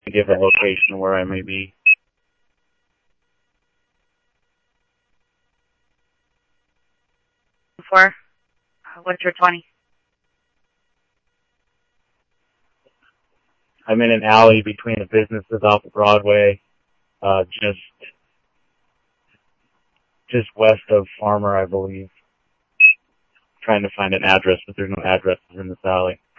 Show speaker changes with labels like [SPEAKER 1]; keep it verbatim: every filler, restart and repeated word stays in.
[SPEAKER 1] to give a location where I may be.
[SPEAKER 2] For what's your twenty?
[SPEAKER 1] I'm in an alley between the businesses off of Broadway, uh, just just west of Farmer, I believe. Trying to find an address, but there's no addresses in this alley.